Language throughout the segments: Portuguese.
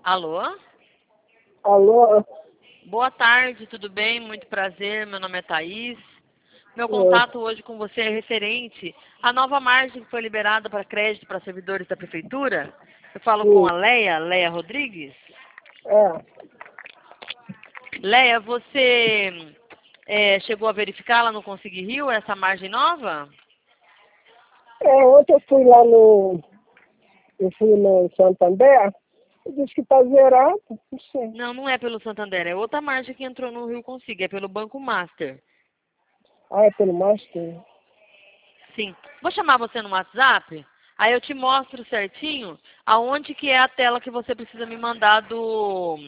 Alô? Alô? Boa tarde, tudo bem? Muito prazer, meu nome é Thaís. Meu Oi. contato hoje com você é referente à nova margem que foi liberada para crédito para servidores da Prefeitura. Eu falo com Sim. a Leia Rodrigues. É. Leia, você chegou a verificar lá no Consegui Rio essa margem nova? Ontem eu fui lá no. Eu fui no Santander e disse que tá zerado. Não sei. Não, não é pelo Santander, é outra margem que entrou no Rio Consig, é pelo Banco Master. Ah, é pelo Master? Sim. Vou chamar você no WhatsApp, aí eu te mostro certinho aonde que é a tela que você precisa me mandar do...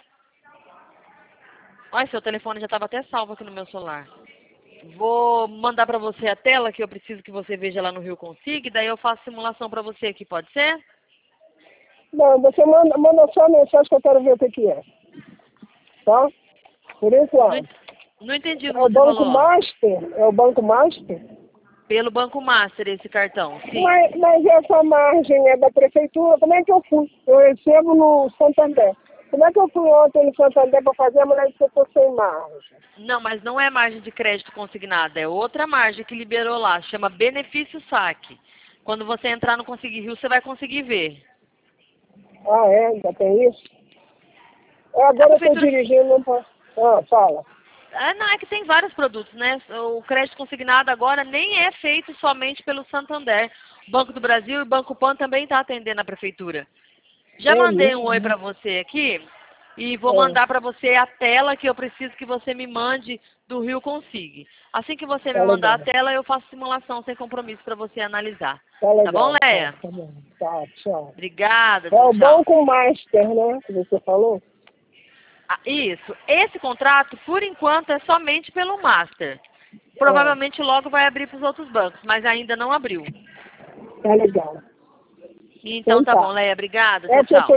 Olha, seu telefone já estava até salvo aqui no meu celular. Vou mandar para você a tela que eu preciso que você veja lá no Rio Consig, daí eu faço simulação para você aqui, pode ser? Não, você manda só a mensagem que eu quero ver o que é. Tá? Por Não, enquanto. não entendi o que É o você Banco falou. Master? É o Banco Master? Pelo Banco Master esse cartão, sim. Mas essa margem é da prefeitura, como é que eu fui? Eu recebo no Santander. Como é que eu fui ontem no Santander para fazer a mulher disse que eu tô sem margem? Não, mas não é margem de crédito consignada, é outra margem que liberou lá, chama benefício saque. Quando você entrar no Consegui Rio, você vai conseguir ver. Ah, é? Ainda tem isso? A Agora eu estou prefeitura... dirigindo, não posso. Ah, fala. Não, é que tem vários produtos, né? O crédito consignado agora nem é feito somente pelo Santander. O Banco do Brasil e o Banco Pan também está atendendo a prefeitura. Já É mandei um oi mesmo? para você aqui e vou É, mandar para você a tela que eu preciso que você me mande do Rio Consig. Assim que você me tá mandar a legal. tela, eu faço simulação sem compromisso para você analisar. Tá Tá bom, legal. Leia? Tá bom. Tá, tchau. Obrigada, É tchau, o tchau. Banco Master, né? Que você falou? Ah, isso. Esse contrato, por enquanto, é somente pelo Master. Ah, Provavelmente logo vai abrir para os outros bancos, mas ainda não abriu. tá legal. Então Então tá bom, tá. Leia. Obrigada. É Tchau, que eu tô tchau.